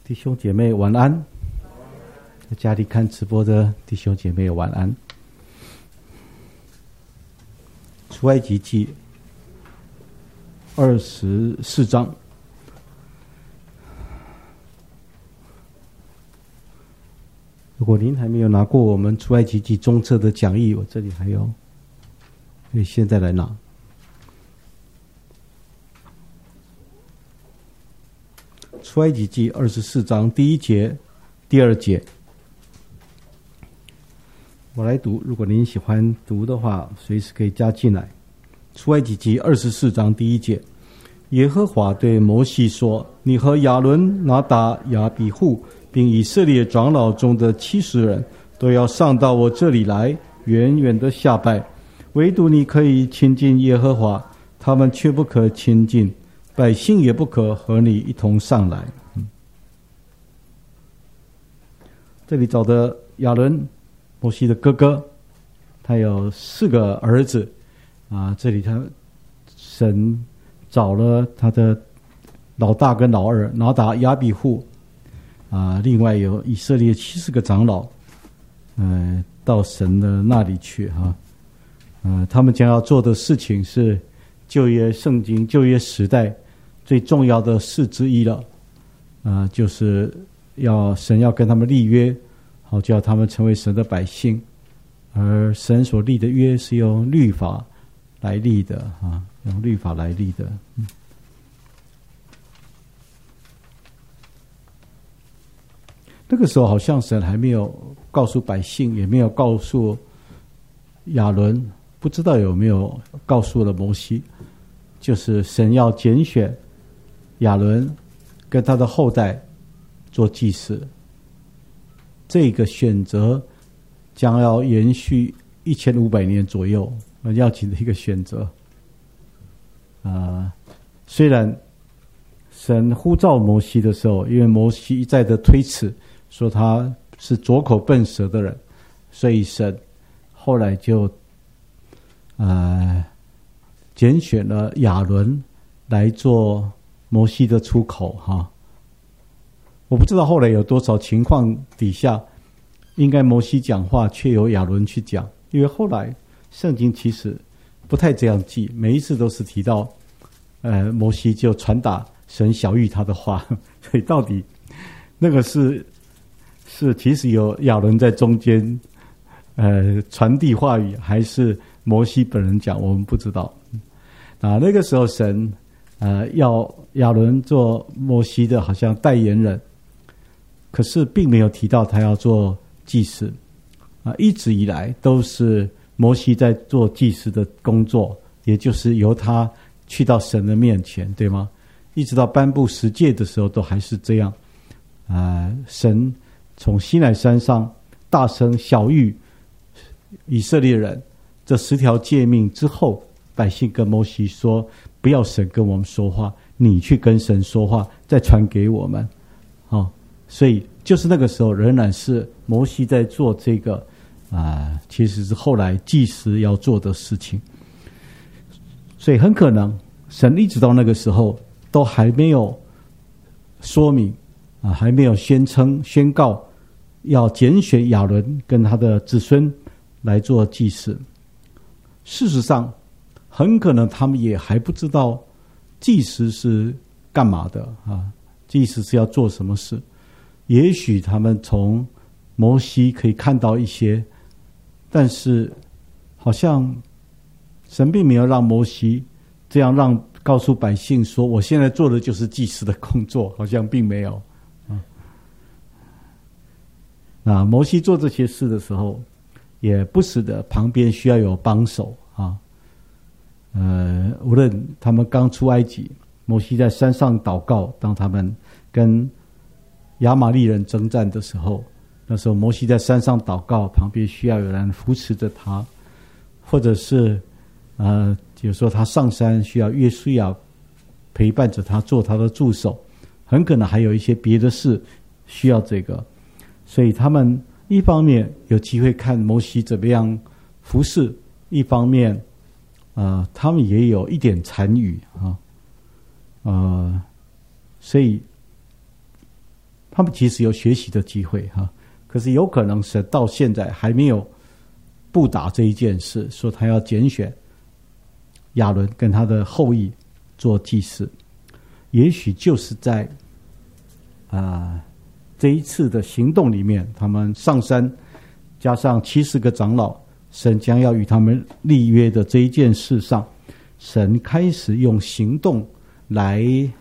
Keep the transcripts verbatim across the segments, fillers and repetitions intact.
弟兄姐妹晚安，在家里看直播的弟兄姐妹晚安。出埃及记二十四章，如果您还没有拿过我们出埃及记中册的讲义，我这里还有，可以现在来拿。出埃及记二十四章第一节、第二节，我来读。如果您喜欢读的话，随时可以加进来。出埃及记二十四章第一节，耶和华对摩西说：“你和亚伦、拿达、亚比户，并以色列长老中的七十人，都要上到我这里来，远远的下拜。唯独你可以亲近耶和华，他们却不可亲近。百姓也不可和你一同上来。”嗯，这里找的亚伦，摩西的哥哥，他有四个儿子啊。这里他神找了他的老大跟老二拿达、亚比户啊，另外有以色列七十个长老，呃，到神的那里去哈。呃，他们将要做的事情是旧约圣经、旧约时代最重要的事之一了，啊、呃，就是要神要跟他们立约，好叫他们成为神的百姓，而神所立的约是用律法来立的啊，用律法来立的。嗯，那个时候好像神还没有告诉百姓，也没有告诉亚伦，不知道有没有告诉了摩西，就是神要拣选亚伦跟他的后代做祭司，这个选择将要延续一千五百年左右，很要紧的一个选择。啊、呃，虽然神呼召摩西的时候，因为摩西一再的推辞，说他是拙口笨舌的人，所以神后来就呃拣选了亚伦来做摩西的出口哈。我不知道后来有多少情况底下，应该摩西讲话，却由亚伦去讲，因为后来圣经其实不太这样记，每一次都是提到，呃，摩西就传达神晓谕他的话，所以到底那个是是其实有亚伦在中间，呃，传递话语，还是摩西本人讲，我们不知道。啊，那个时候神呃要亚伦做摩西的好像代言人，可是并没有提到他要做祭司啊，一直以来都是摩西在做祭司的工作，也就是由他去到神的面前，对吗？一直到颁布十诫的时候都还是这样啊。神从西乃山上大声晓谕以色列人这十条诫命之后，百姓跟摩西说，不要神跟我们说话，你去跟神说话，再传给我们。哦，所以就是那个时候仍然是摩西在做这个啊、呃，其实是后来祭司要做的事情。所以很可能神一直到那个时候都还没有说明啊，还没有宣称宣告要拣选亚伦跟他的子孙来做祭司。事实上很可能他们也还不知道祭司是干嘛的啊，祭司是要做什么事。也许他们从摩西可以看到一些，但是好像神并没有让摩西这样让告诉百姓说，我现在做的就是祭司的工作，好像并没有啊。那摩西做这些事的时候，也不时的旁边需要有帮手啊。呃，无论他们刚出埃及，摩西在山上祷告，当他们跟亚玛力人征战的时候，那时候摩西在山上祷告，旁边需要有人扶持着他，或者是呃，有时候他上山需要约书亚陪伴着他，做他的助手，很可能还有一些别的事需要这个，所以他们一方面有机会看摩西怎么样服侍，一方面呃，他们也有一点参与啊，呃，所以他们其实有学习的机会哈，可是有可能神到现在还没有布达这一件事，说他要拣选亚伦跟他的后裔做祭司，也许就是在啊、呃、这一次的行动里面，他们上山加上七十个长老，神将要与他们立约的这一件事上，神开始用行动来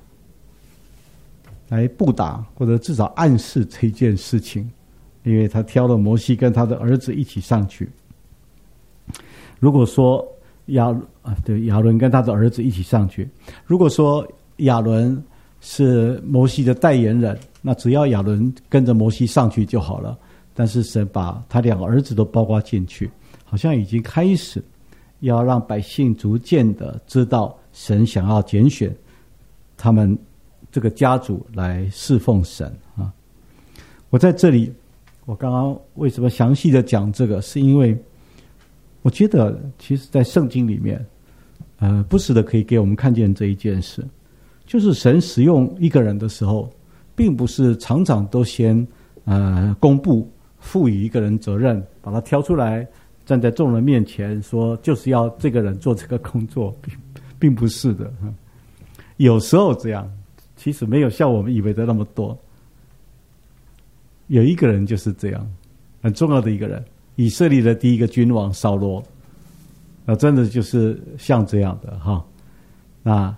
来布达，或者至少暗示这一件事情，因为他挑了摩西跟他的儿子一起上去。如果说亚啊对亚伦跟他的儿子一起上去，如果说亚伦是摩西的代言人，那只要亚伦跟着摩西上去就好了。但是神把他两个儿子都包括进去，好像已经开始要让百姓逐渐的知道神想要拣选他们这个家族来侍奉神啊。我在这里，我刚刚为什么详细的讲这个，是因为我觉得其实在圣经里面呃，不时的可以给我们看见这一件事，就是神使用一个人的时候，并不是常常都先呃公布赋予一个人责任，把他挑出来站在众人面前说就是要这个人做这个工作，并并不是的。有时候这样，其实没有像我们以为的那么多。有一个人就是这样，很重要的一个人，以色列的第一个君王扫罗，那真的就是像这样的哈。那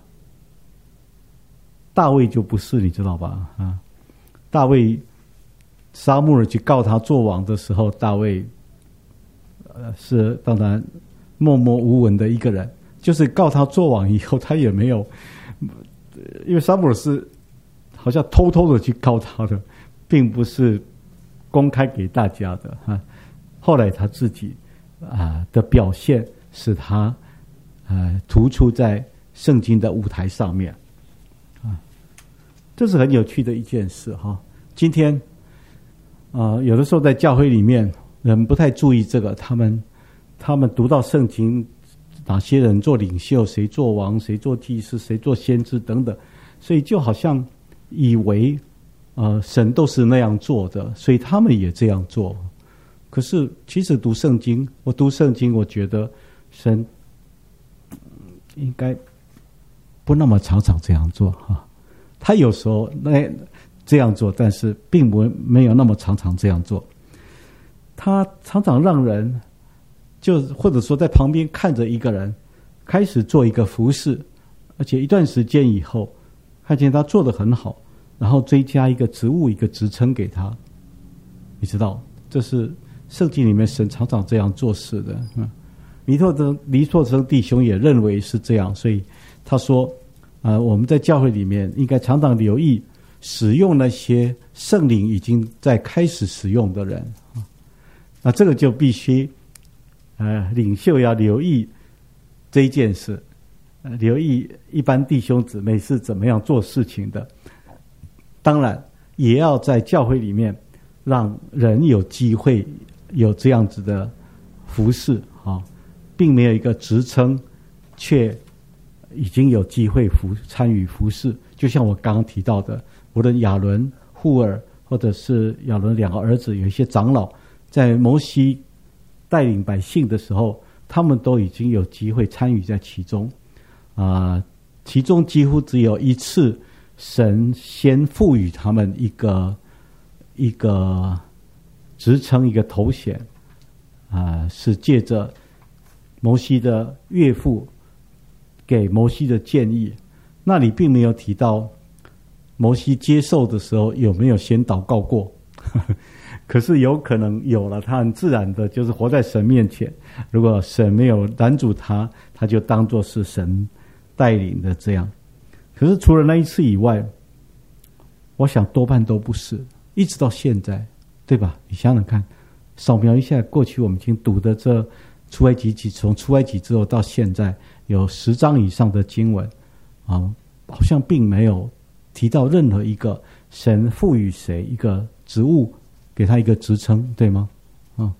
大卫就不是，你知道吧？啊，大卫撒母耳去告他做王的时候，大卫呃是当然默默无闻的一个人，就是告他做王以后，他也没有，因为撒母耳是好像偷偷的去告他的，并不是公开给大家的哈。后来他自己啊、呃、的表现使他呃突出在圣经的舞台上面啊，这是很有趣的一件事哈。今天啊、呃，有的时候在教会里面人不太注意这个，他们他们读到圣经，哪些人做领袖，谁做王，谁做祭司，谁做先知等等，所以就好像以为呃神都是那样做的，所以他们也这样做。可是其实读圣经，我读圣经，我觉得神应该不那么常常这样做哈。他有时候那这样做，但是并不没有那么常常这样做。他常常让人就或者说在旁边看着一个人开始做一个服事，而且一段时间以后看见他做得很好，然后追加一个职务一个职称给他。你知道这是圣经里面神常常这样做事的。嗯，黎拓生黎拓生弟兄也认为是这样，所以他说呃，我们在教会里面应该常常留意使用那些圣灵已经在开始使用的人。那这个就必须呃，领袖要留意这一件事，呃，留意一般弟兄姊妹是怎么样做事情的。当然也要在教会里面让人有机会有这样子的服事啊，并没有一个职称，却已经有机会服参与服事。就像我刚刚提到的，无论亚伦、户尔，或者是亚伦两个儿子，有一些长老，在摩西带领百姓的时候，他们都已经有机会参与在其中啊、呃。其中几乎只有一次，神先赋予他们一个一个职称，一个头衔啊、呃，是借着摩西的岳父给摩西的建议。那里并没有提到摩西接受的时候有没有先祷告过，可是有可能有了，他很自然的就是活在神面前，如果神没有拦阻他，他就当作是神带领的这样。可是除了那一次以外，我想多半都不是，一直到现在，对吧？你想想看，扫描一下过去我们已经读的这出埃及记，从出埃及之后到现在有十章以上的经文啊，好像并没有提到任何一个神赋予谁一个职务，给他一个职称，对吗？啊，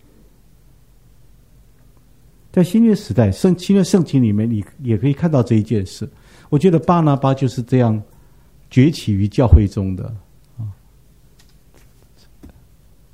在新约时代，圣新约圣经里面，你也可以看到这一件事。我觉得巴拿巴就是这样崛起于教会中的啊。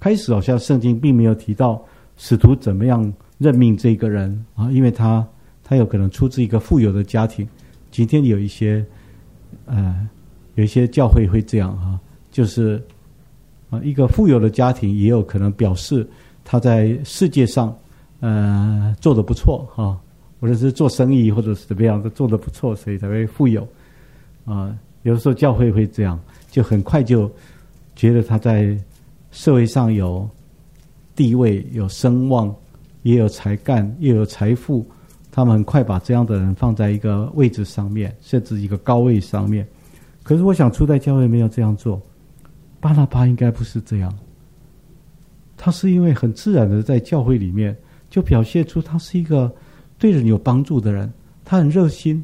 开始好像圣经并没有提到使徒怎么样任命这个人啊，因为他他有可能出自一个富有的家庭。今天有一些呃有一些教会会这样啊，就是啊一个富有的家庭也有可能表示他在世界上呃做得不错啊，无论是做生意或者是怎么样的做得不错，所以才会富有啊。有的时候教会会这样，就很快就觉得他在社会上有地位、有声望，也有才干，也有财富，他们很快把这样的人放在一个位置上面，甚至一个高位上面。可是我想初代教会没有这样做，巴拿巴应该不是这样，他是因为很自然的在教会里面就表现出他是一个对人有帮助的人，他很热心，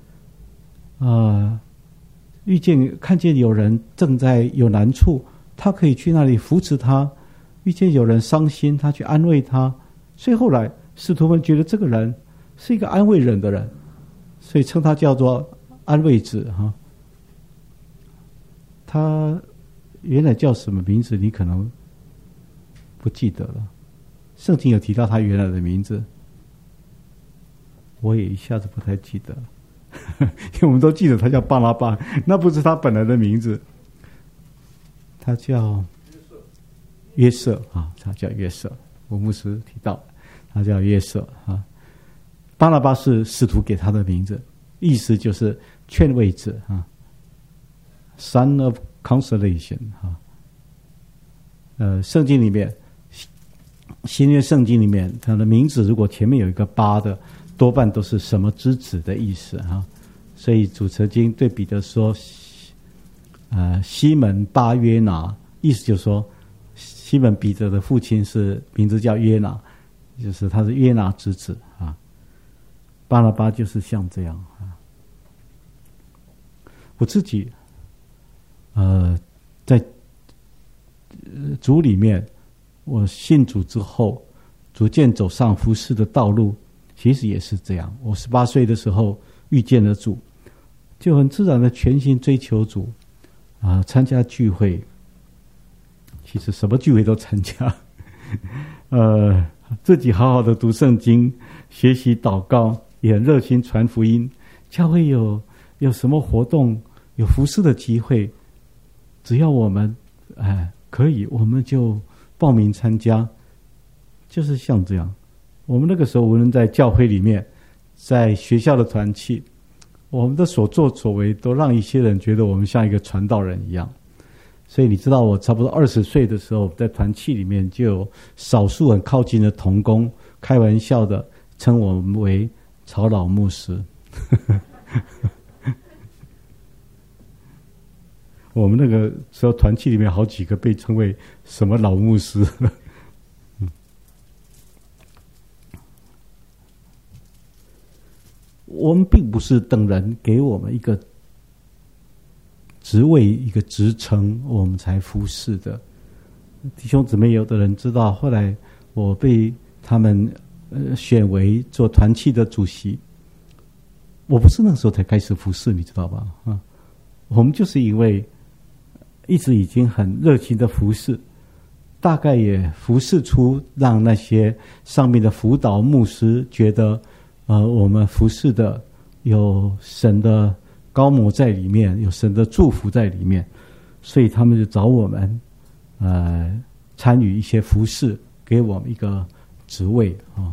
呃，遇见看见有人正在有难处，他可以去那里扶持他，遇见有人伤心，他去安慰他。所以后来使徒们觉得这个人是一个安慰人的人，所以称他叫做安慰子哈。他原来叫什么名字你可能不记得了，圣经有提到他原来的名字，我也一下子不太记得了因为我们都记得他叫巴拿巴，那不是他本来的名字，他叫约瑟啊，他叫约瑟，我牧师提到他叫约瑟啊。巴拿巴是使徒给他的名字，意思就是劝慰子啊 ，Son of Consolation 啊。呃，圣经里面，新约圣经里面，他的名字如果前面有一个巴的，多半都是什么之子的意思啊。所以主持经对彼得说，呃，西门巴约拿，意思就是说，西门彼得的父亲是名字叫约拿，就是他是约拿之子啊。巴拿巴就是像这样啊。我自己，呃，在主里面，我信主之后，逐渐走上服事的道路，其实也是这样。我十八岁的时候遇见了主，就很自然的全心追求主啊，参加聚会，其实什么聚会都参加，呃，自己好好的读圣经，学习祷告，也很热心传福音。教会有有什么活动，有服事的机会，只要我们哎可以，我们就报名参加。就是像这样，我们那个时候无论在教会里面，在学校的团契，我们的所作所为都让一些人觉得我们像一个传道人一样。所以你知道，我差不多二十岁的时候，在团契里面就有少数很靠近的同工开玩笑的称我们为曹老牧师我们那个时候团契里面好几个被称为什么老牧师我们并不是等人给我们一个职位、一个职称，我们才服侍的。弟兄姊妹，有的人知道，后来我被他们呃选为做团契的主席，我不是那时候才开始服侍，你知道吧？啊，我们就是因为一直已经很热情的服侍，大概也服侍出让那些上面的辅导牧师觉得。呃，我们服侍的有神的高摩在里面，有神的祝福在里面，所以他们就找我们，呃，参与一些服侍，给我们一个职位啊。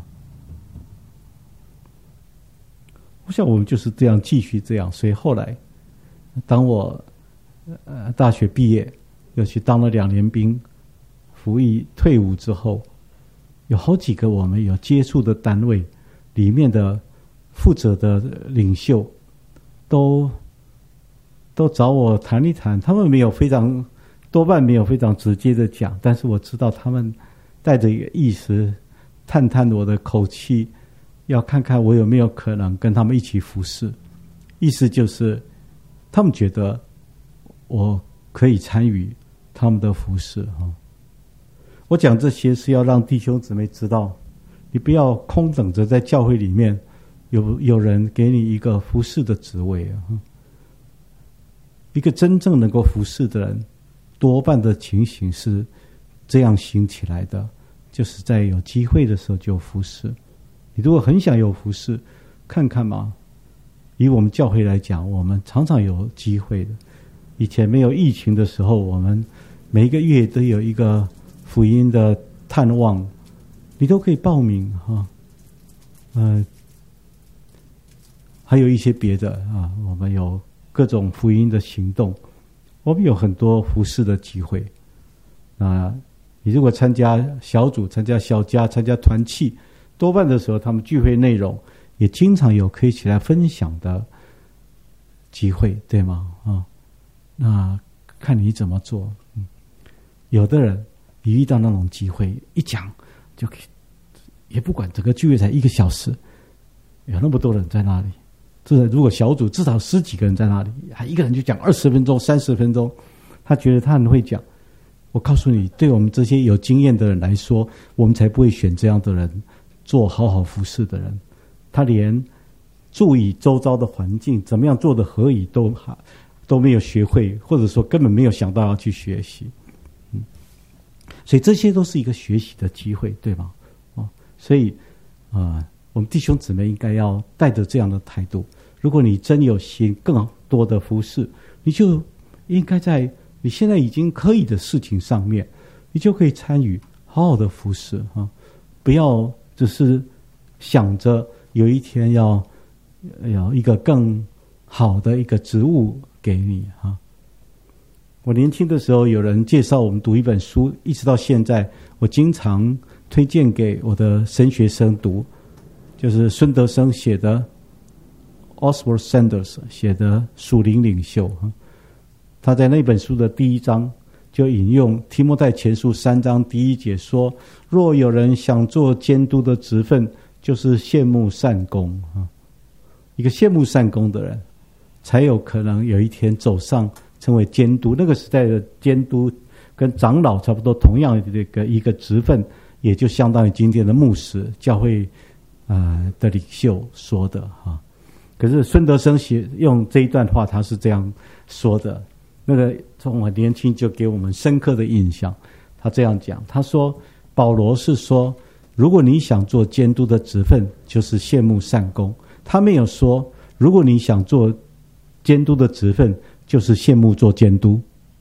我想我们就是这样继续这样，所以后来，当我呃大学毕业，又去当了两年兵，服役退伍之后，有好几个我们有接触的单位。里面的负责的领袖都都找我谈一谈，他们没有非常多半没有非常直接的讲，但是我知道他们带着一个意思，探探我的口气，要看看我有没有可能跟他们一起服侍。意思就是他们觉得我可以参与他们的服侍哈。我讲这些是要让弟兄姊妹知道。你不要空等着在教会里面有有人给你一个服侍的职位啊！一个真正能够服侍的人，多半的情形是这样行起来的，就是在有机会的时候就服侍。你如果很想有服侍，看看嘛。以我们教会来讲，我们常常有机会的。以前没有疫情的时候，我们每一个月都有一个福音的探望，你都可以报名哈。呃，还有一些别的啊，我们有各种福音的行动，我们有很多服事的机会。那你如果参加小组、参加小家、参加团契，多半的时候，他们聚会内容也经常有可以起来分享的机会，对吗？啊，那看你怎么做。嗯，有的人一遇到那种机会，一讲就可以，也不管整个聚会才一个小时，有那么多人在那里。至少如果小组至少十几个人在那里，还一个人就讲二十分钟、三十分钟，他觉得他很会讲。我告诉你，对我们这些有经验的人来说，我们才不会选这样的人做好好服事的人。他连注意周遭的环境怎么样做的合宜都都没有学会，或者说根本没有想到要去学习。嗯，所以这些都是一个学习的机会，对吗？哦，所以啊、呃，我们弟兄姊妹应该要带着这样的态度。如果你真有心更多的服事，你就应该在你现在已经可以的事情上面，你就可以参与，好好的服事啊！不要只是想着有一天要有一个更好的一个职务给你啊！我年轻的时候，有人介绍我们读一本书，一直到现在，我经常推荐给我的神学生读，就是孙德生写的 Oswald Sanders 写的《属灵领袖》。他在那本书的第一章就引用提摩太前书三章第一节说：若有人想做监督的职分，就是羡慕善功啊！一个羡慕善功的人，才有可能有一天走上成为监督。那个时代的监督跟长老差不多同样的一个一个职分，也就相当于今天的牧师、教会呃的领袖说的哈。可是孙德生写用这一段话，他是这样说的。那个从我年轻就给我们深刻的印象。他这样讲，他说保罗是说，如果你想做监督的职分，就是羡慕善功。他没有说，如果你想做监督的职分，就是羡慕做监督。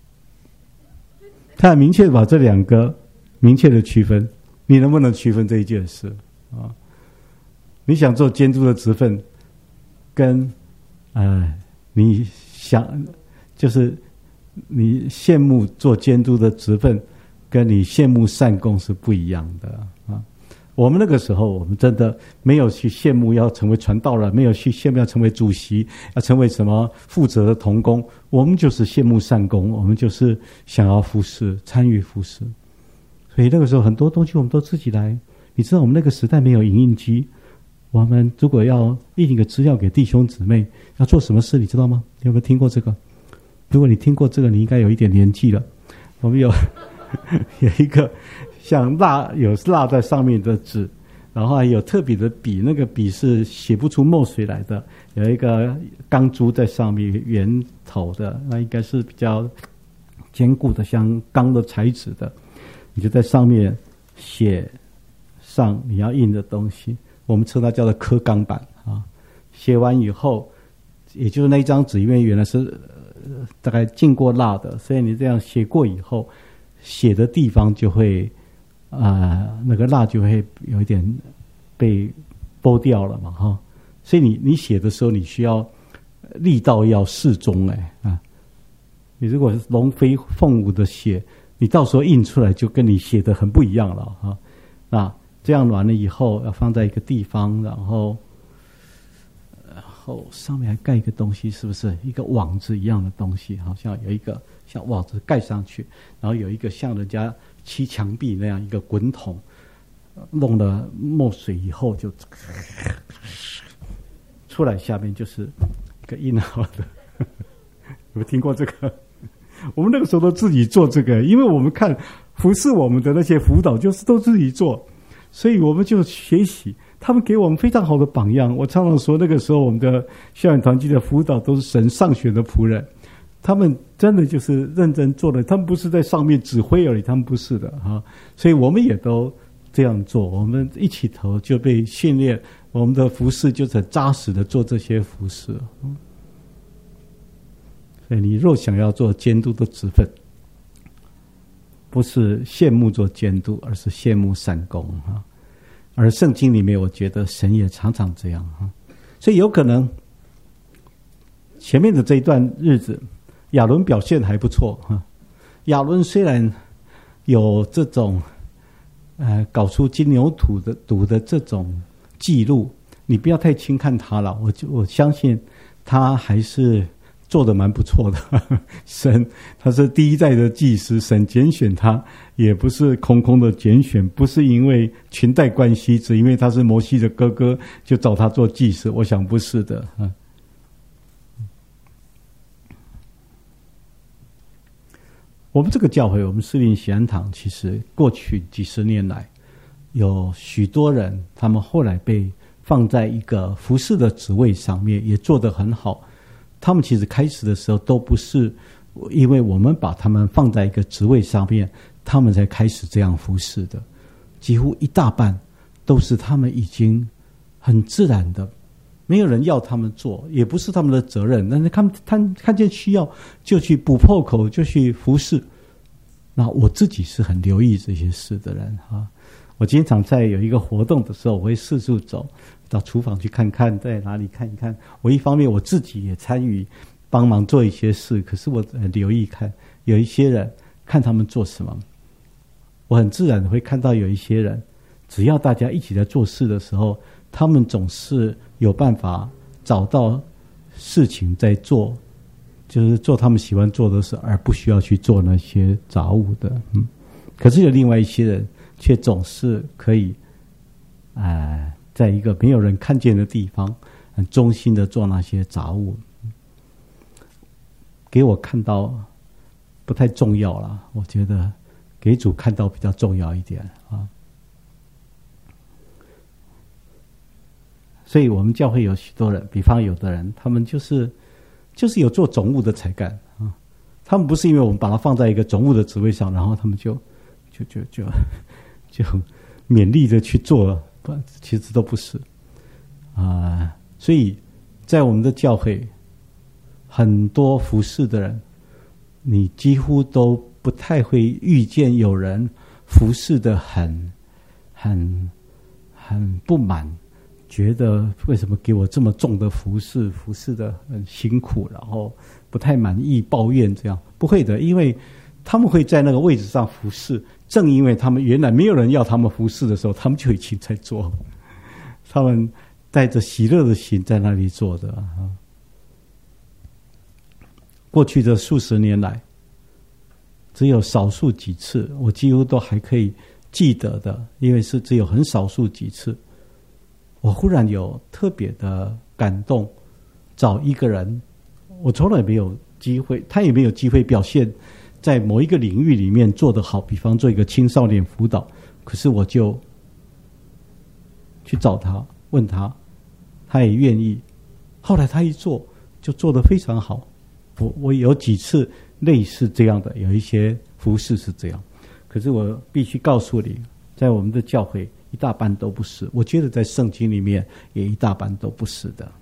他很明确把这两个明确的区分。你能不能区分这一件事啊？你想做监督的职分，跟呃你想就是你羡慕做监督的职分，跟你羡慕善功是不一样的啊。我们那个时候，我们真的没有去羡慕要成为传道人，没有去羡慕要成为主席，要成为什么负责的同工。我们就是羡慕善功，我们就是想要服侍，参与服侍。所以那个时候很多东西我们都自己来。你知道我们那个时代没有影印机，我们如果要印一个资料给弟兄姊妹，要做什么事你知道吗？你有没有听过这个？如果你听过这个，你应该有一点年纪了。我们有有一个像蜡有蜡在上面的纸，然后还有特别的笔，那个笔是写不出墨水来的，有一个钢珠在上面，圆头的，那应该是比较坚固的，像钢的材质的。你就在上面写上你要印的东西，我们称它叫做刻钢板啊。写完以后，也就是那一张纸，因为原来是、呃、大概浸过蜡的，所以你这样写过以后，写的地方就会啊、呃，那个蜡就会有一点被剥掉了嘛，哈。所以你你写的时候，你需要力道要适中，哎啊。你如果是龙飞凤舞的写，你到时候印出来就跟你写的很不一样了哈。那这样完了以后，要放在一个地方，然后，然后上面还盖一个东西，是不是一个网子一样的东西？好像有一个像网子盖上去，然后有一个像人家漆墙壁那样一个滚筒，弄了墨水以后就出来，下面就是一个印好的。有没有听过这个？我们那个时候都自己做这个，因为我们看服侍我们的那些辅导就是都自己做，所以我们就学习，他们给我们非常好的榜样。我常常说，那个时候我们的校园团契的辅导都是神上选的仆人， 他们真的就是认真做的，他们不是在上面指挥而已，他们不是的哈。所以我们也都这样做，我们一起头就被训练，我们的服事就是很扎实的做这些服事。所以你若想要做监督的职分，不是羡慕做监督，而是羡慕善功哈。而圣经里面，我觉得神也常常这样哈。所以有可能前面的这一段日子，亚伦表现还不错哈。亚伦虽然有这种呃搞出金牛犊的犊的这种记录，你不要太轻看他了。我就我相信他还是做得蛮不错的。神他是第一代的祭司，神拣选他也不是空空的拣选，不是因为裙带关系，只因为他是摩西的哥哥就找他做祭司，我想不是的。我们这个教会，我们士林喜安堂，其实过去几十年来，有许多人，他们后来被放在一个服事的职位上面，也做得很好。他们其实开始的时候都不是因为我们把他们放在一个职位上面，他们才开始这样服事的。几乎一大半都是他们已经很自然的，没有人要他们做，也不是他们的责任，但是他们看看见需要就去补破口，就去服事。那我自己是很留意这些事的人哈。我经常在有一个活动的时候，我会四处走，到厨房去看看，在哪里看一看。我一方面我自己也参与帮忙做一些事，可是我很留意看有一些人，看他们做什么。我很自然的会看到有一些人，只要大家一起在做事的时候，他们总是有办法找到事情在做，就是做他们喜欢做的事，而不需要去做那些杂物的。嗯，可是有另外一些人，却总是可以，呃，在一个没有人看见的地方，很忠心的做那些杂物，给我看到不太重要了。我觉得给主看到比较重要一点啊。所以我们教会有许多人，比方有的人，他们就是就是有做总务的才干啊。他们不是因为我们把他放在一个总务的职位上，然后他们就就就就就勉励的去做，不，其实都不是啊、呃。所以在我们的教会，很多服事的人，你几乎都不太会遇见有人服事的很很很不满，觉得为什么给我这么重的服事，服事的很辛苦，然后不太满意，抱怨这样，不会的，因为他们会在那个位置上服事，正因为他们原来没有人要他们服事的时候，他们就已经在做，他们带着喜乐的心在那里做的啊。过去的数十年来，只有少数几次，我几乎都还可以记得的，因为是只有很少数几次，我忽然有特别的感动，找一个人，我从来没有机会，他也没有机会表现在某一个领域里面做得好，比方做一个青少年辅导，可是我就去找他，问他，他也愿意。后来他一做，就做得非常好。我我有几次类似这样的，有一些服事是这样，可是我必须告诉你，在我们的教会一大半都不是，我觉得在圣经里面也一大半都不是的。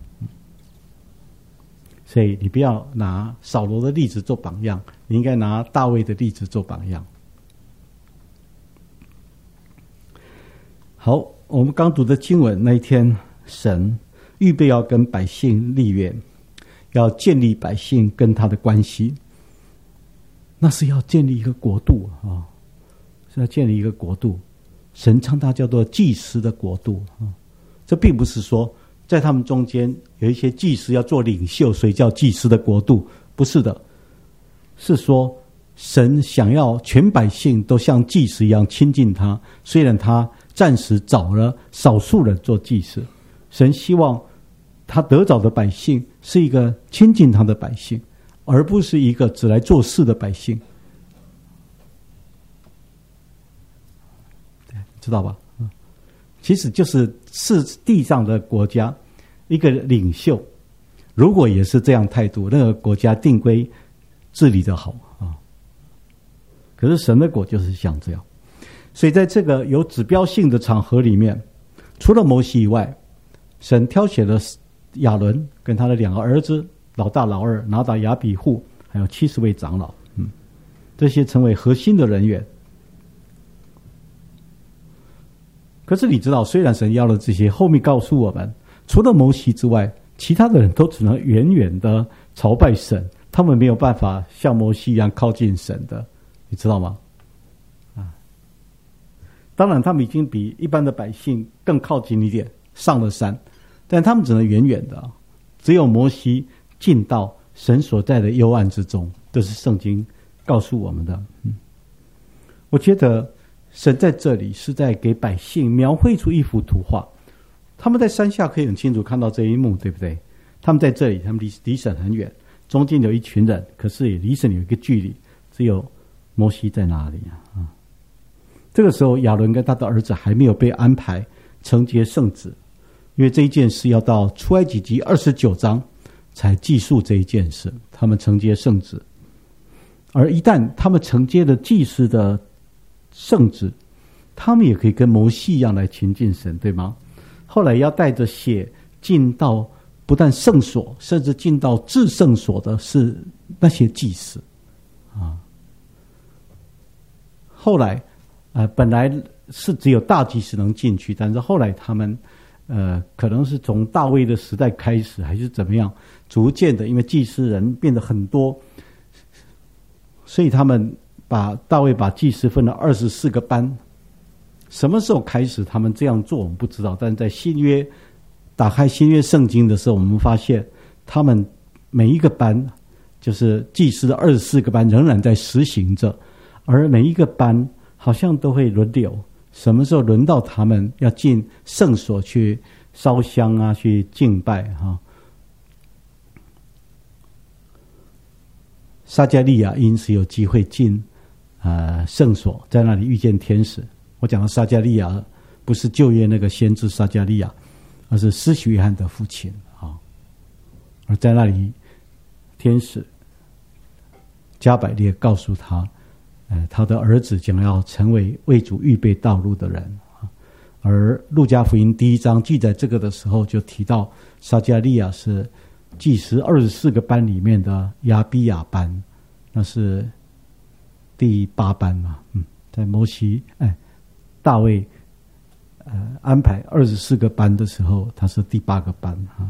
所以你不要拿扫罗的例子做榜样，你应该拿大卫的例子做榜样。好，我们刚读的经文，那一天神预备要跟百姓立约，要建立百姓跟他的关系，那是要建立一个国度啊，是要建立一个国度。神称它叫做祭司的国度啊，这并不是说在他们中间有一些祭司要做领袖，所以叫祭司的国度，不是的，是说神想要全百姓都像祭司一样亲近他，虽然他暂时找了少数人做祭司，神希望他得着的百姓是一个亲近他的百姓，而不是一个只来做事的百姓，知道吧？其实就是是地上的国家一个领袖，如果也是这样态度，那个国家定规治理的好啊。可是神的国就是像这样，所以在这个有指标性的场合里面，除了摩西以外，神挑选了亚伦跟他的两个儿子，老大老二拿达亚比户，还有七十位长老，嗯，这些成为核心的人员。可是你知道，虽然神要了这些，后面告诉我们，除了摩西之外，其他的人都只能远远的朝拜神，他们没有办法像摩西一样靠近神的，你知道吗？啊，当然他们已经比一般的百姓更靠近一点，上了山，但他们只能远远的，只有摩西进到神所在的幽暗之中，这是圣经告诉我们的。嗯，我觉得神在这里是在给百姓描绘出一幅图画，他们在山下可以很清楚看到这一幕，对不对？他们在这里，他们离离神很远，中间有一群人，可是也离神有一个距离，只有摩西在哪里啊？这个时候亚伦跟他的儿子还没有被安排承接圣旨，因为这一件事要到出埃及记二十九章才记述这一件事，他们承接圣旨。而一旦他们承接了祭司的圣旨，他们也可以跟摩西一样来亲近神，对吗？后来要带着血进到不但圣所，甚至进到至圣所的是那些祭司啊。后来呃，本来是只有大祭司能进去，但是后来他们呃，可能是从大卫的时代开始，还是怎么样，逐渐的因为祭司人变得很多，所以他们把大卫把祭司分了二十四个班。什么时候开始他们这样做我们不知道，但是在新约打开新约圣经的时候，我们发现他们每一个班，就是祭司的二十四个班仍然在实行着，而每一个班好像都会轮流，什么时候轮到他们要进圣所去烧香啊，去敬拜哈。撒迦利亚因此有机会进呃圣所，在那里遇见天使。我讲的撒迦利亚不是旧约那个先知撒迦利亚，而是施洗约翰的父亲啊。而在那里，天使加百列告诉他，呃，他的儿子将要成为为主预备道路的人啊。而路加福音第一章记载这个的时候，就提到撒迦利亚是祭司二十四个班里面的亚比亚班，那是第八班嘛。嗯，在摩西哎。大卫呃安排二十四个班的时候，他是第八个班哈。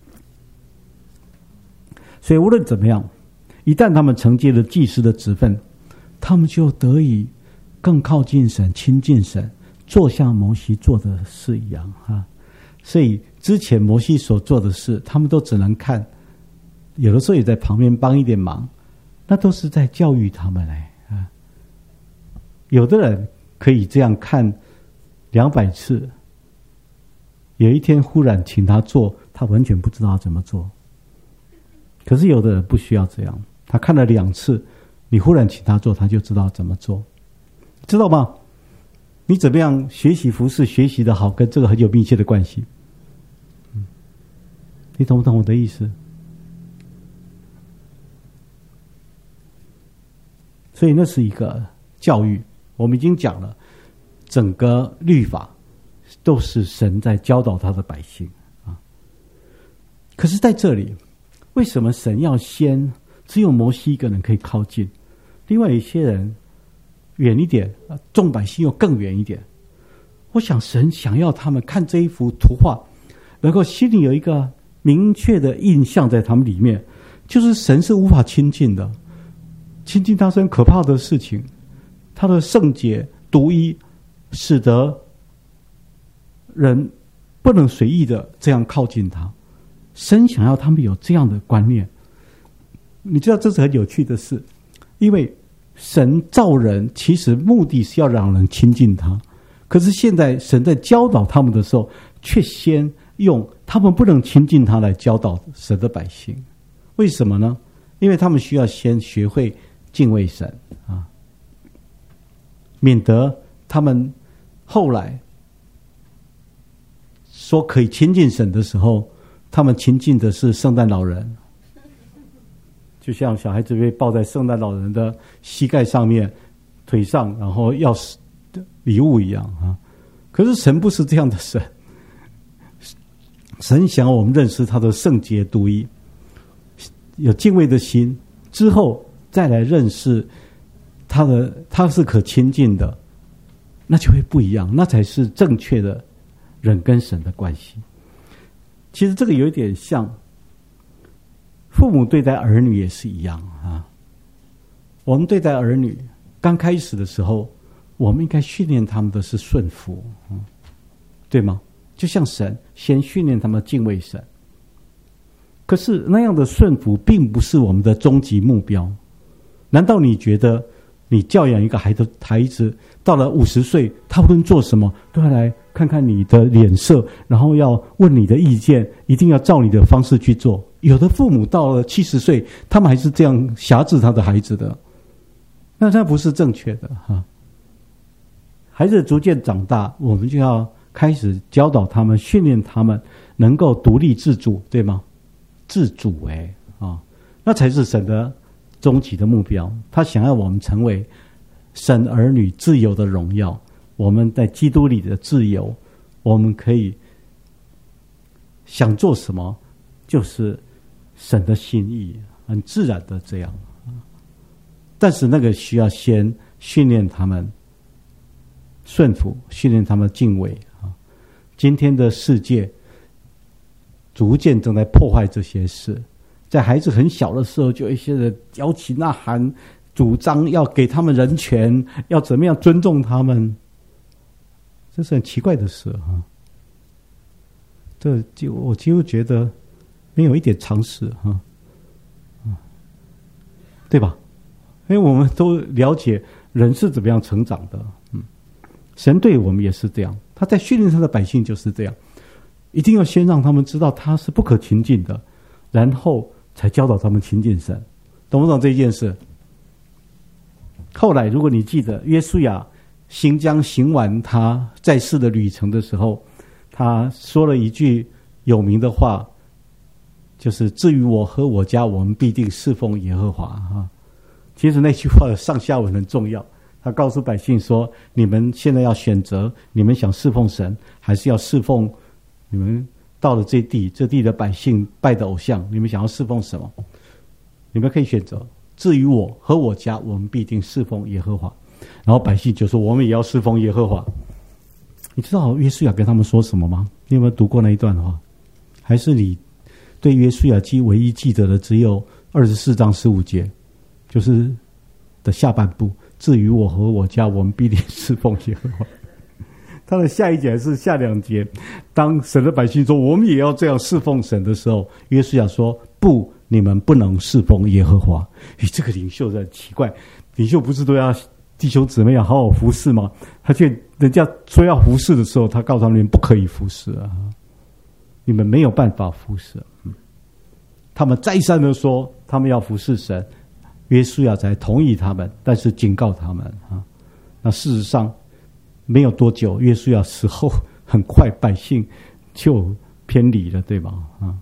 所以无论怎么样，一旦他们承接了祭司的职分，他们就得以更靠近神、亲近神，做像摩西做的事一样哈。所以之前摩西所做的事，他们都只能看，有的时候也在旁边帮一点忙，那都是在教育他们来啊。有的人可以这样看两百次，有一天忽然请他做，他完全不知道怎么做。可是有的人不需要这样，他看了两次，你忽然请他做，他就知道怎么做，知道吗？你怎么样学习服事学习的好，跟这个很有密切的关系。嗯，你懂不懂我的意思？所以那是一个教育。我们已经讲了，整个律法都是神在教导他的百姓啊。可是在这里，为什么神要先只有摩西一个人可以靠近，另外一些人远一点，众百姓又更远一点？我想神想要他们看这一幅图画，能够心里有一个明确的印象在他们里面，就是神是无法亲近的，亲近他是很可怕的事情。他的圣洁独一，使得人不能随意的这样靠近他。神想要他们有这样的观念。你知道这是很有趣的事，因为神造人其实目的是要让人亲近他，可是现在神在教导他们的时候，却先用他们不能亲近他来教导神的百姓。为什么呢？因为他们需要先学会敬畏神啊，免得他们后来说可以亲近神的时候，他们亲近的是圣诞老人， 就像小孩子被抱在圣诞老人的膝盖上面、腿上，然后要礼物一样啊。可是神不是这样的神，神想要我们认识他的圣洁独一，有敬畏的心之后，再来认识他的，他是可亲近的，那就会不一样，那才是正确的人跟神的关系。其实这个有一点像父母对待儿女也是一样啊。我们对待儿女刚开始的时候，我们应该训练他们的是顺服，嗯，对吗？就像神先训练他们敬畏神。可是那样的顺服并不是我们的终极目标。难道你觉得你教养一个孩子孩子到了五十岁，他无论做什么都要来看看你的脸色，然后要问你的意见，一定要照你的方式去做？有的父母到了七十岁，他们还是这样辖制他的孩子的，那那不是正确的哈。孩子逐渐长大，我们就要开始教导他们，训练他们能够独立自主，对吗？自主哎啊，那才是神的终极的目标。他想要我们成为神儿女自由的荣耀，我们在基督里的自由，我们可以想做什么就是神的心意，很自然的这样。但是那个需要先训练他们顺服，训练他们敬畏啊！今天的世界逐渐正在破坏这些事，在孩子很小的时候，就有一些人摇旗呐喊，主张要给他们人权，要怎么样尊重他们，这是很奇怪的事啊！这就我几乎觉得没有一点常识哈，对吧？因为我们都了解人是怎么样成长的，嗯。神对我们也是这样，他在训练他的百姓就是这样，一定要先让他们知道他是不可亲近的，然后才教导他们亲近神，懂不懂这件事？后来如果你记得约书亚行将行完他在世的旅程的时候，他说了一句有名的话，就是至于我和我家，我们必定侍奉耶和华啊。其实那句话的上下文很重要，他告诉百姓说，你们现在要选择，你们想侍奉神，还是要侍奉你们到了这地，这地的百姓拜的偶像，你们想要侍奉什么？你们可以选择，至于我和我家，我们必定侍奉耶和华。然后百姓就说，我们也要侍奉耶和华。你知道约书亚跟他们说什么吗？你有没有读过那一段话？还是你对约书亚记唯一记得的只有二十四章十五节，就是的下半部，至于我和我家，我们必定侍奉耶和华。他的下一节还是下两节，当神的百姓说我们也要这样侍奉神的时候，约书亚说不，你们不能侍奉耶和华。诶，这个领袖很奇怪，领袖不是都要弟兄姊妹要好好服侍吗？他却人家说要服侍的时候，他告诉他们不可以服侍啊，你们没有办法服侍。嗯，他们再三的说他们要服侍神，约书亚才同意他们，但是警告他们啊。那事实上没有多久，约书亚死后，很快百姓就偏离了，对吧？啊，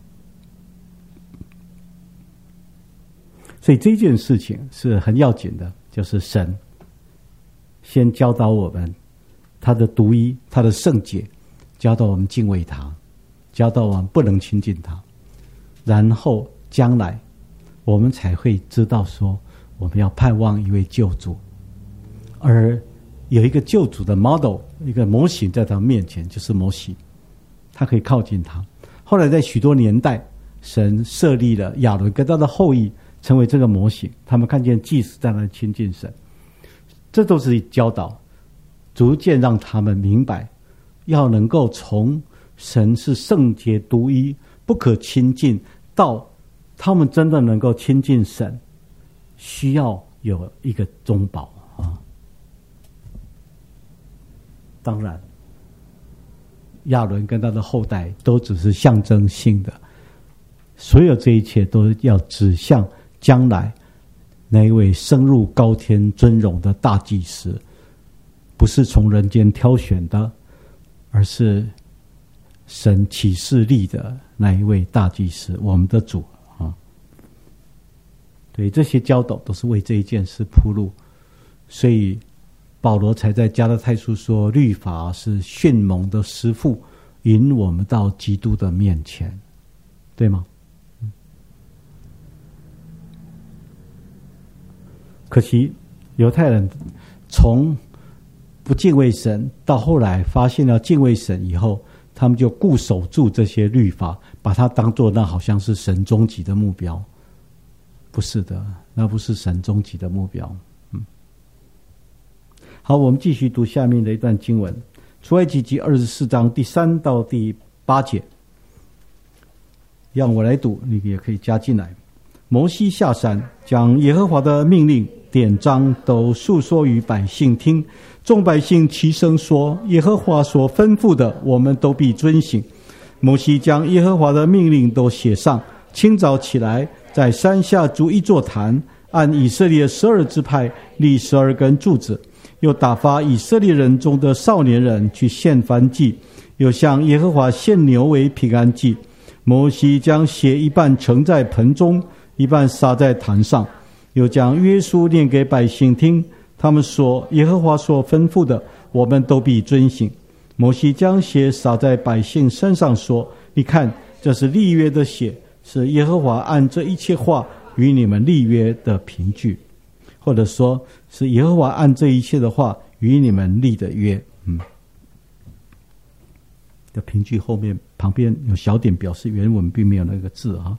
所以这件事情是很要紧的，就是神先教导我们他的独一，他的圣洁，教导我们敬畏他，教导我们不能亲近他，然后将来我们才会知道说，我们要盼望一位救主，而有一个救主的 model， 一个模型在他面前，就是摩西，他可以靠近他。后来在许多年代，神设立了亚伦跟他的后裔成为这个模型，他们看见祭司在那亲近神，这都是教导，逐渐让他们明白，要能够从神是圣洁独一不可亲近，到他们真的能够亲近神，需要有一个中保啊。当然亚伦跟他的后代都只是象征性的，所有这一切都要指向将来那一位升入高天尊荣的大祭司，不是从人间挑选的，而是神启示立的那一位大祭司，我们的主啊。 对，这些教导都是为这一件事铺路，所以保罗才在加拉太书说，律法是训蒙的师傅，引我们到基督的面前，对吗？可惜犹太人从不敬畏神到后来发现了敬畏神以后，他们就固守住这些律法，把它当作那好像是神终极的目标。不是的，那不是神终极的目标。嗯，好，我们继续读下面的一段经文，出埃及记二十四章第三到第八节，让我来读，你也可以加进来。摩西下山，将耶和华的命令典章都述说于百姓听，众百姓齐声说，耶和华所吩咐的，我们都必遵行。摩西将耶和华的命令都写上，清早起来，在山下筑一座坛，按以色列十二支派立十二根柱子，又打发以色列人中的少年人去献燔祭，又向耶和华献牛为平安祭。摩西将血一半盛在盆中，一半撒在坛上，又将约书念给百姓听。他们说，耶和华所吩咐的，我们都必遵行。摩西将血洒在百姓身上，说，你看，这是立约的血，是耶和华按这一切话与你们立约的凭据，或者说是耶和华按这一切的话与你们立的约。嗯，的凭据后面旁边有小点表示原文并没有那个字啊。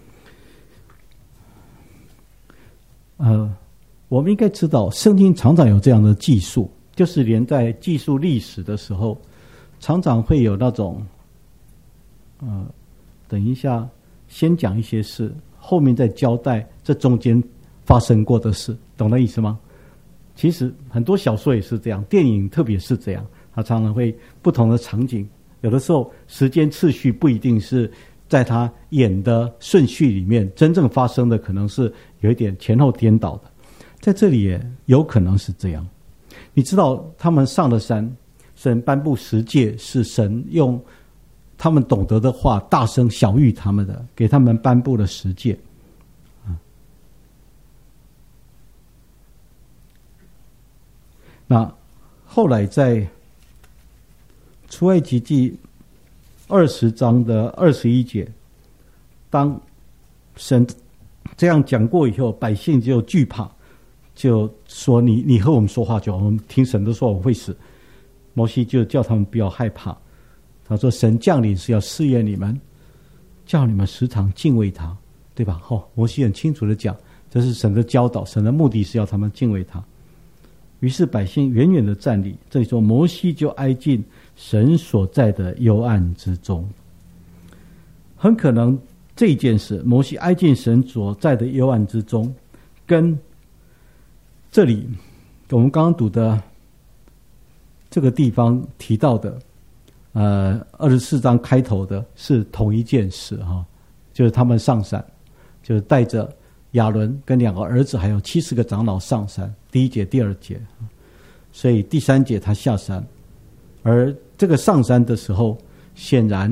呃，我们应该知道，圣经常常有这样的记述，就是连在记述历史的时候，常常会有那种，呃，等一下先讲一些事，后面再交代这中间发生过的事，懂那意思吗？其实很多小说也是这样，电影特别是这样，它常常会不同的场景，有的时候时间次序不一定是在他演的顺序里面，真正发生的可能是有一点前后颠倒的，在这里也有可能是这样。你知道他们上了山，神颁布十诫，是神用他们懂得的话大声晓谕他们的，给他们颁布了十诫。那后来在出埃及记二十章的二十一节，当神这样讲过以后，百姓就惧怕，就说你你和我们说话就好，我们听神的说我会死。摩西就叫他们不要害怕，他说神降临是要试验你们，叫你们时常敬畏他，对吧？哦，摩西很清楚的讲，这是神的教导，神的目的是要他们敬畏他。于是百姓远远的站立，这里说摩西就挨进神所在的幽暗之中。很可能这件事，摩西挨进神所在的幽暗之中，跟这里我们刚刚读的这个地方提到的呃二十四章开头的是同一件事哈，就是他们上山，就是带着亚伦跟两个儿子还有七十个长老上山，第一节第二节，所以第三节他下山。而这个上山的时候，显然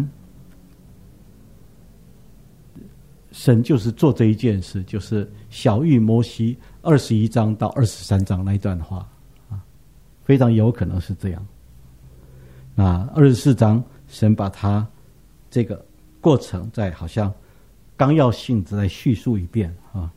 神就是做这一件事，就是晓谕摩西二十一章到二十三章那一段话啊，非常有可能是这样。那二十四章神把他这个过程再好像纲要性质再叙述一遍啊，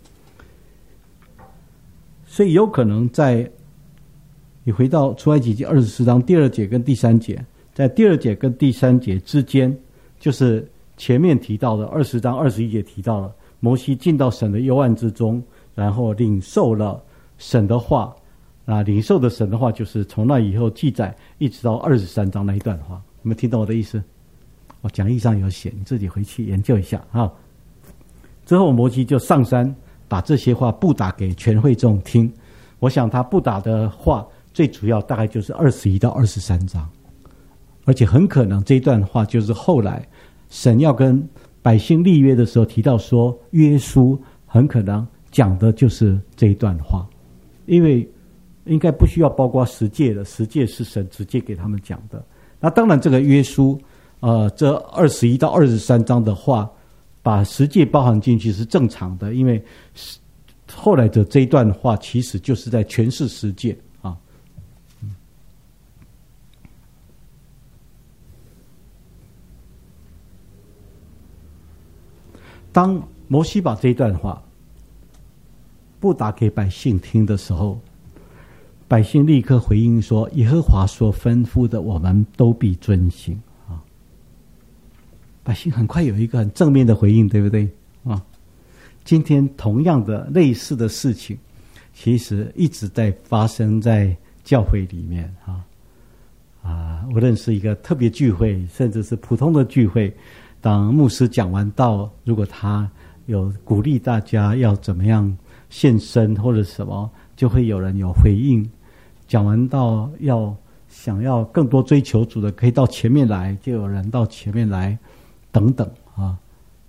所以有可能在你回到出埃及记二十四章第二节跟第三节，在第二节跟第三节之间，就是前面提到的二十章二十一节提到了摩西进到神的幽暗之中，然后领受了神的话。那领受的神的话，就是从那以后记载一直到二十三章那一段话。有没有听懂我的意思？我讲义上有写，你自己回去研究一下啊。之后摩西就上山，把这些话布打给全会众听。我想他布打的话，最主要大概就是二十一到二十三章，而且很可能这一段话就是后来神要跟百姓立约的时候提到说，约书很可能讲的就是这一段话，因为应该不需要包括十诫的，十诫是神直接给他们讲的。那当然这个约书呃，这二十一到二十三章的话， 把十诫包含进去是正常的，因为后来的这一段话其实就是在诠释十诫啊。当摩西把这一段话布达给百姓听的时候，百姓立刻回应说：“耶和华所吩咐的，我们都必遵行。”啊，百姓很快有一个很正面的回应，对不对？啊，今天同样的类似的事情，其实一直在发生在教会里面啊啊！无论是一个特别聚会，甚至是普通的聚会，当牧师讲完道，如果他有鼓励大家要怎么样献身或者什么，就会有人有回应。讲完道要想要更多追求主的，可以到前面来，就有人到前面来，等等啊。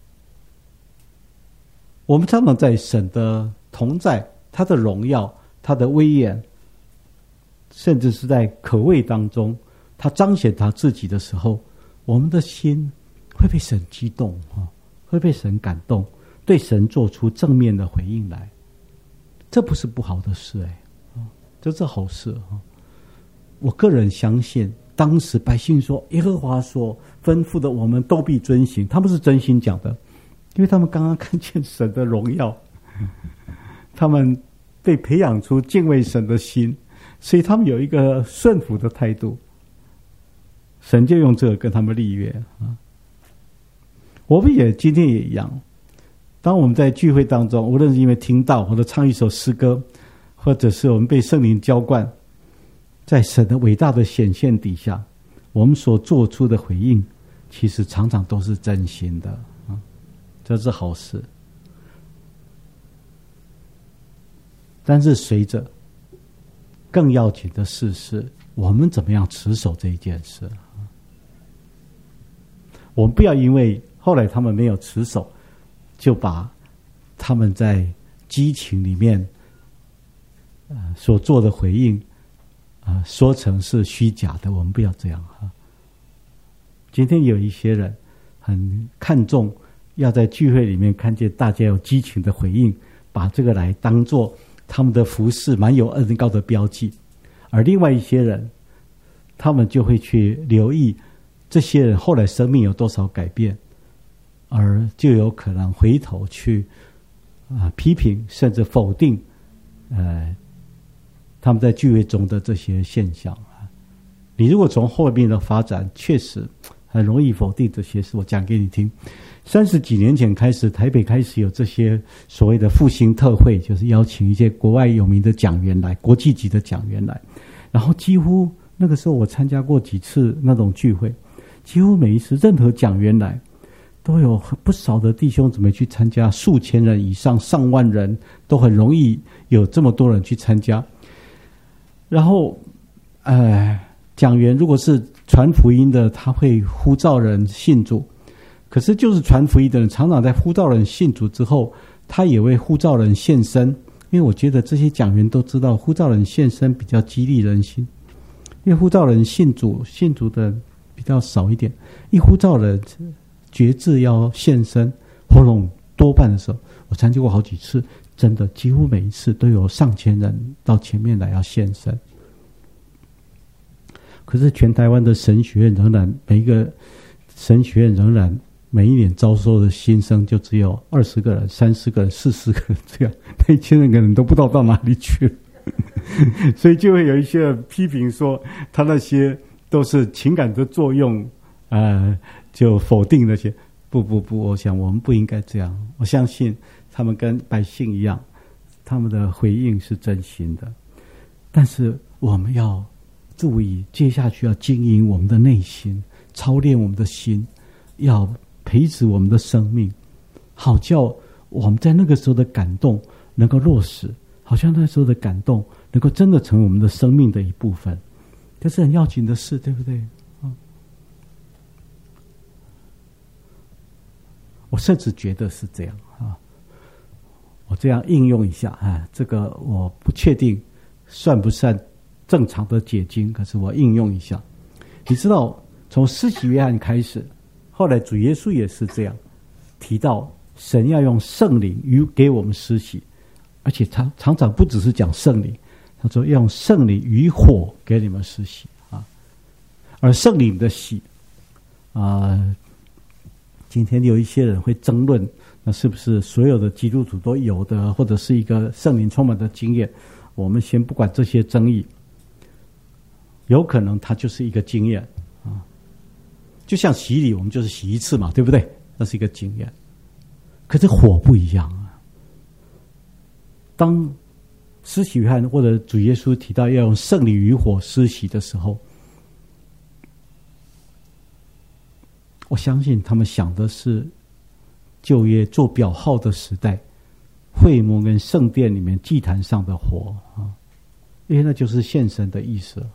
我们常常在神的同在，他的荣耀，他的威严，甚至是在可畏当中，他彰显他自己的时候，我们的心会被神激动啊，会被神感动，对神做出正面的回应来。这不是不好的事哎，这是好事啊！我个人相信，当时百姓说耶和华所吩咐的，我们都必遵行。他们是真心讲的，因为他们刚刚看见神的荣耀，他们被培养出敬畏神的心，所以他们有一个顺服的态度。神就用这个跟他们立约啊！我们也今天也一样。当我们在聚会当中，无论是因为听到或者唱一首诗歌，或者是我们被圣灵浇灌，在神的伟大的显现底下，我们所做出的回应，其实常常都是真心的啊，这是好事。但是随着更要紧的事是，我们怎么样持守这一件事啊？我们不要因为后来他们没有持守，就把他们在激情里面呃所做的回应啊、呃、说成是虚假的。我们不要这样哈。今天有一些人很看重要在聚会里面看见大家有激情的回应，把这个来当作他们的服事蛮有恩膏的标记，而另外一些人他们就会去留意这些人后来生命有多少改变，而就有可能回头去啊、呃、批评甚至否定呃他们在聚会中的这些现象啊。你如果从后面的发展，确实很容易否定这些事。我讲给你听，三十几年前开始，台北开始有这些所谓的复兴特会，就是邀请一些国外有名的讲员来，国际级的讲员来，然后几乎那个时候我参加过几次那种聚会，几乎每一次任何讲员来，都有不少的弟兄姊妹去参加，数千人以上，上万人都很容易有这么多人去参加。然后呃，讲员如果是传福音的，他会呼召人信主，可是就是传福音的人常常在呼召人信主之后，他也会呼召人献身。因为我觉得这些讲员都知道呼召人献身比较激励人心，因为呼召人信主信主的比较少一点，一呼召人决志要献身，活动多半的时候，我参加过好几次，真的几乎每一次都有上千人到前面来要献身。可是全台湾的神学院仍然每一个神学院仍然每一年招收的新生就只有二十个人、三十个人、四十个人这样，那一千个人都不知道到哪里去了。所以就会有一些人批评说，他那些都是情感的作用，呃，就否定那些。不不不，我想我们不应该这样。我相信他们跟百姓一样，他们的回应是真心的，但是我们要注意，接下去要经营我们的内心，操练我们的心，要培植我们的生命，好叫我们在那个时候的感动能够落实，好像那时候的感动能够真的成为我们的生命的一部分。这是很要紧的事，对不对？我甚至觉得是这样啊，我这样应用一下啊，这个我不确定算不算正常的解经，可是我应用一下。你知道，从施洗约翰开始，后来主耶稣也是这样， 提到神要用圣灵与给我们施洗，而且常常常不只是讲圣灵，他说要用圣灵与火给你们施洗啊。而圣灵的洗啊、呃，今天有一些人会争论，那是不是所有的基督徒都有的，或者是一个圣灵充满的经验？我们先不管这些争议，有可能它就是一个经验啊，就像洗礼，我们就是洗一次嘛，对不对？那是一个经验。可是火不一样啊。当施洗约翰或者主耶稣提到要用圣灵与火施洗的时候，我相信他们想的是旧约做表号的时代，会幕跟圣殿里面祭坛上的火啊，因为那就是献神的意思。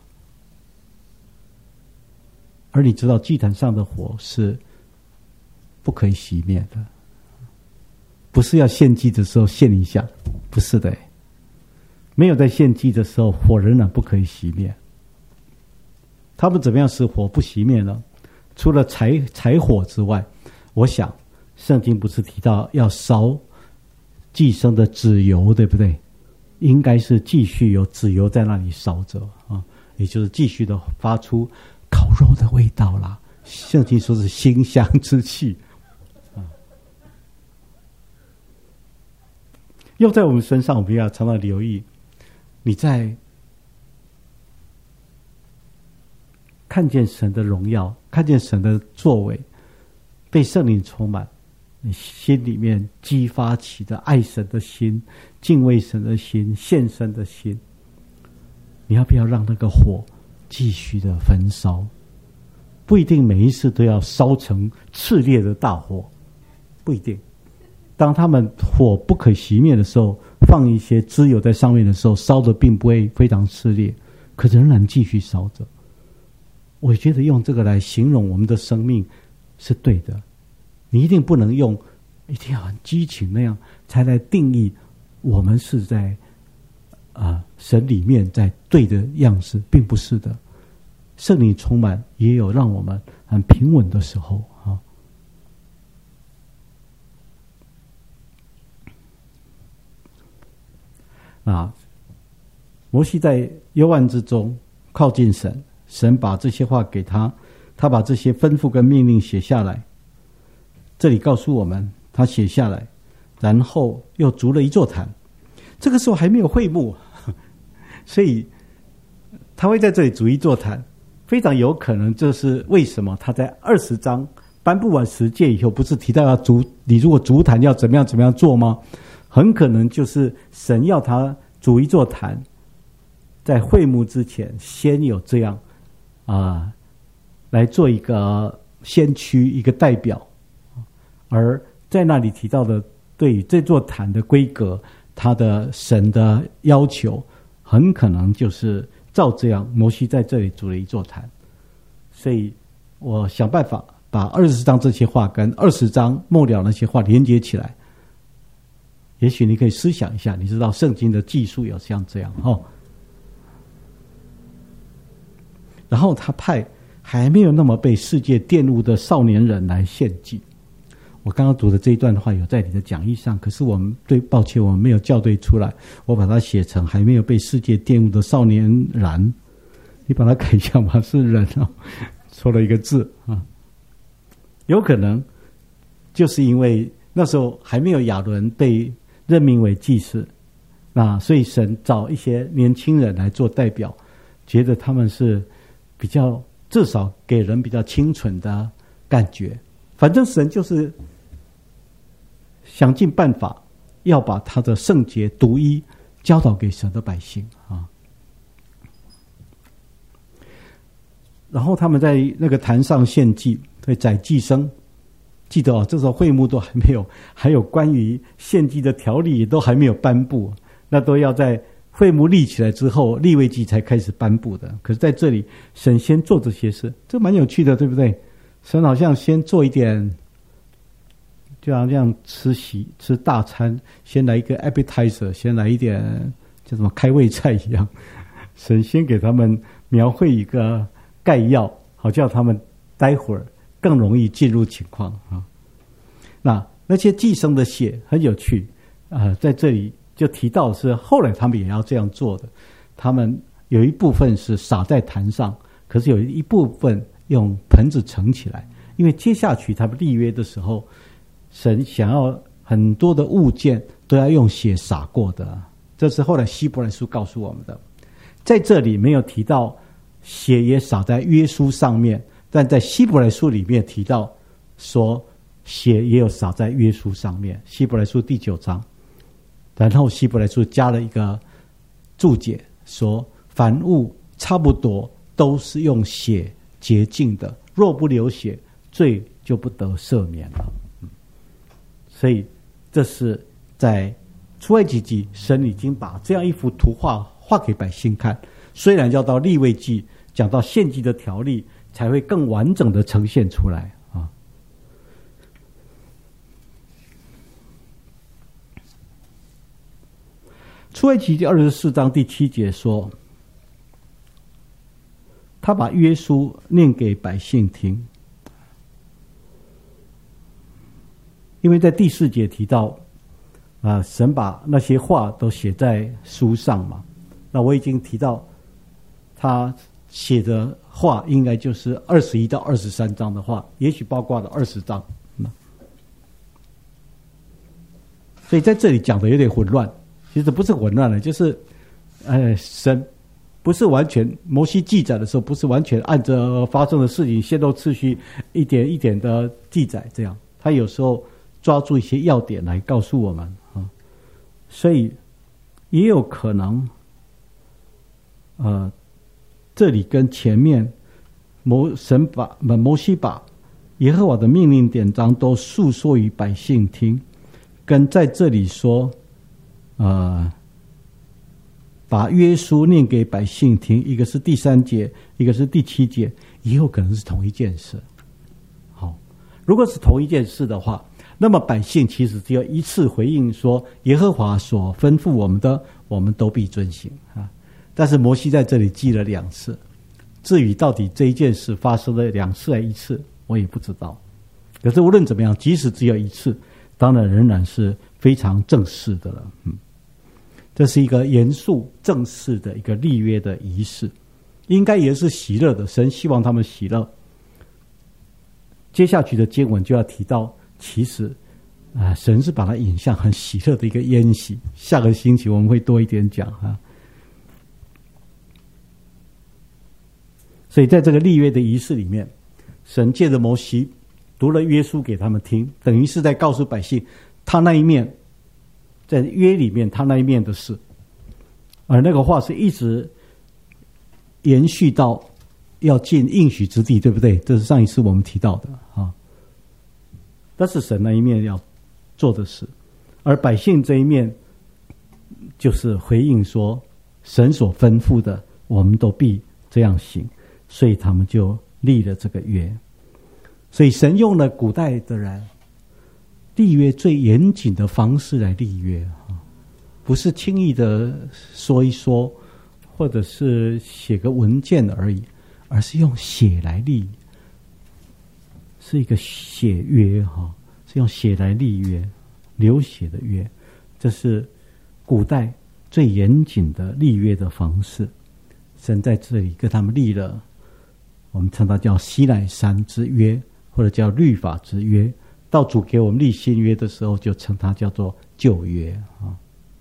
而你知道祭坛上的火是不可以熄灭的，不是要献祭的时候献一下，不是的，没有在献祭的时候火仍然不可以熄灭。他们怎么样使火不熄灭呢？除了柴柴火之外，我想圣经不是提到要烧祭牲的脂油，对不对？应该是继续有脂油在那里烧着啊，也就是继续的发出烤肉的味道啦。圣经说是馨香之气啊。又在我们身上，我们要常常留意，你在看见神的荣耀，看见神的作为，被圣灵充满，你心里面激发起的爱神的心、敬畏神的心、献身的心，你要不要让那个火继续的焚烧？不一定每一次都要烧成炽烈的大火，不一定。当他们火不可熄灭的时候，放一些脂油在上面的时候，烧的并不会非常炽烈，可仍然继续烧着。我觉得用这个来形容我们的生命是对的。你一定不能用一定要很激情那样才来定义我们是在啊、呃、神里面在对的样式，并不是的。圣灵充满也有让我们很平稳的时候啊。啊，摩西在幽暗之中靠近神，神把这些话给他，他把这些吩咐跟命令写下来。这里告诉我们，他写下来，然后又筑了一座坛。这个时候还没有会幕，所以他会在这里筑一座坛，非常有可能这是为什么他在二十章颁布完十诫以后，不是提到要筑，你如果筑坛要怎么样怎么样做吗？很可能就是神要他筑一座坛，在会幕之前先有这样啊、呃，来做一个先驱，一个代表。而在那里提到的对于这座坛的规格，他的神的要求，很可能就是照这样，摩西在这里筑了一座坛。所以我想办法把二十章这些话跟二十章末了那些话连接起来。也许你可以思想一下，你知道圣经的技术有像这样哦。然后他派还没有那么被世界玷污的少年人来献祭。我刚刚读的这一段话有在你的讲义上，可是我们对抱歉我们没有校对出来，我把它写成还没有被世界玷污的少年人。你把它改一下吧，是人哦，错了一个字啊。有可能就是因为那时候还没有亚伦被任命为祭司，那所以神找一些年轻人来做代表，觉得他们是比较至少给人比较清纯的感觉。反正神就是想尽办法要把他的圣洁独一教导给神的百姓啊。然后他们在那个坛上献祭，对宰祭牲。记得哦，这时候会幕都还没有，还有关于献祭的条例都还没有颁布，那都要在会幕立起来之后，利未记才开始颁布的。可是在这里，神先做这些事，这蛮有趣的，对不对？神好像先做一点，就好像吃席吃大餐，先来一个 appetizer， 先来一点叫什么开胃菜一样。神先给他们描绘一个概要，好叫他们待会儿更容易进入情况啊。那那些寄生的血很有趣，呃，在这里就提到是后来他们也要这样做的。他们有一部分是撒在坛上，可是有一部分用盆子盛起来，因为接下去他们立约的时候，神想要很多的物件都要用血洒过的，这是后来希伯来书告诉我们的。在这里没有提到血也洒在约书上面，但在希伯来书里面提到说血也有洒在约书上面，希伯来书第九章。然后希伯来书加了一个注解，说凡物差不多都是用血洁净的，若不流血，罪就不得赦免了。所以这是在出埃及记，神已经把这样一幅图画画给百姓看，虽然要到利未记讲到献祭的条例才会更完整的呈现出来啊。出埃及记二十四章第七节说，他把约书念给百姓听，因为在第四节提到啊，神把那些话都写在书上嘛。那我已经提到他写的话应该就是二十一到二十三章的话，也许包括了二十章。所以在这里讲的有点混乱，其实不是混乱了，就是呃，神不是完全，摩西记载的时候不是完全按着发生的事情先后次序一点一点的记载，这样他有时候抓住一些要点来告诉我们啊，所以也有可能呃，这里跟前面摩神把摩西把耶和华的命令典章都述说于百姓听，跟在这里说呃，把约书念给百姓听，一个是第三节，一个是第七节，也有可能是同一件事。好，如果是同一件事的话，那么百姓其实只有一次回应说耶和华所吩咐我们的，我们都必遵行啊。但是摩西在这里记了两次，至于到底这一件事发生了两次还一次，我也不知道。可是无论怎么样，即使只有一次，当然仍然是非常正式的了。嗯，这是一个严肃正式的一个立约的仪式，应该也是喜乐的，神希望他们喜乐。接下去的经文就要提到，其实啊，神是把它引向很喜乐的一个宴席。下个星期我们会多一点讲啊。所以在这个立约的仪式里面，神借着摩西读了约书给他们听，等于是在告诉百姓他那一面，在约里面他那一面的事，而那个话是一直延续到要进应许之地，对不对？这是上一次我们提到的啊。这是神那一面要做的事，而百姓这一面就是回应说神所吩咐的我们都必这样行，所以他们就立了这个约。所以神用了古代的人立约最严谨的方式来立约，不是轻易的说一说，或者是写个文件而已，而是用血来立，是一个血约哈，是用血来立约，流血的约，这是古代最严谨的立约的方式。神在这里跟他们立了，我们称它叫西乃山之约，或者叫律法之约。到主给我们立新约的时候，就称它叫做旧约啊。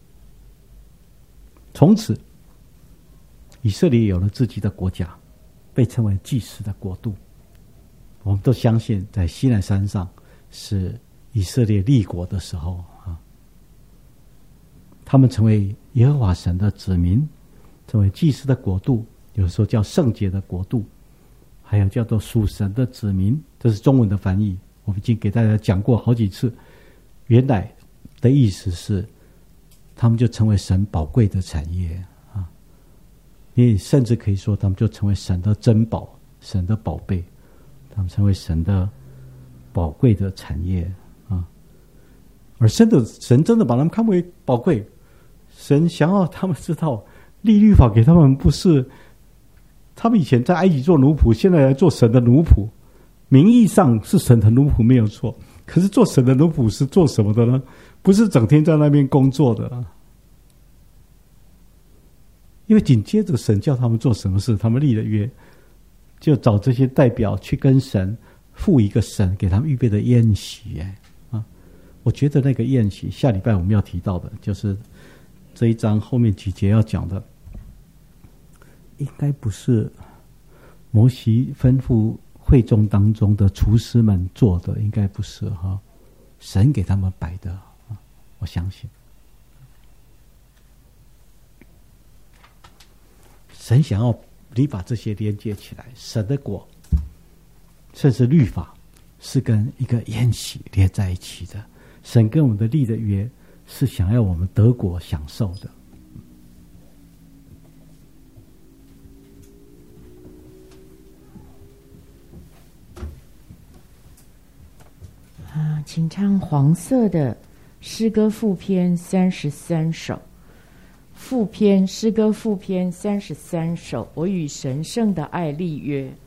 从此，以色列有了自己的国家，被称为祭司的国度。我们都相信，在西乃山上是以色列立国的时候啊，他们成为耶和华神的子民，成为祭司的国度，有时候叫圣洁的国度，还有叫做属神的子民，这是中文的翻译。我们已经给大家讲过好几次，原来的意思是他们就成为神宝贵的产业啊！你甚至可以说他们就成为神的珍宝，神的宝贝，他们成为神的宝贵的产业啊！而神的神真的把他们看为宝贵，神想要他们知道立律法给他们，不是他们以前在埃及做奴仆，现在来做神的奴仆。名义上是神的奴仆没有错， 可是做神的奴仆是做什么的呢？不是整天在那边工作的啊。因为紧接着神叫他们做什么事，他们立了约，就找这些代表去跟神赴一个神给他们预备的宴席。哎啊，我觉得那个宴席，下礼拜我们要提到的，就是这一章后面几节要讲的，应该不是摩西吩咐会众当中的厨师们做的，应该不是哈，神给他们摆的，我相信。神想要你把这些连接起来，神的国甚至律法是跟一个宴席连在一起的。神跟我们的立的约是想要我们得国享受的。 啊，请唱黄色的诗歌副篇三十三首。副篇诗歌副篇三十三首，我与神圣的爱立约。